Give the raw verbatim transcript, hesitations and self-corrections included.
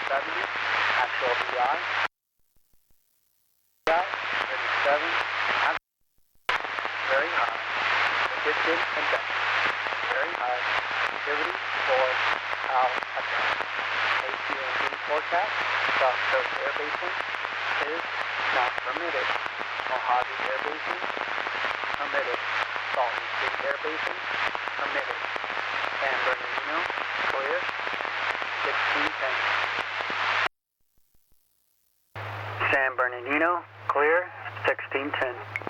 seventy, actual V I. V I, thirty-seven, very high, shifted and down, very high, activity for Al Attack. A T and T forecast, South Coast Air Basin is not permitted. Mojave Air Basin, permitted. Salt Lake City Air Basin, permitted. San Bernardino, clear, sixteen ten. San Bernardino, clear, sixteen ten.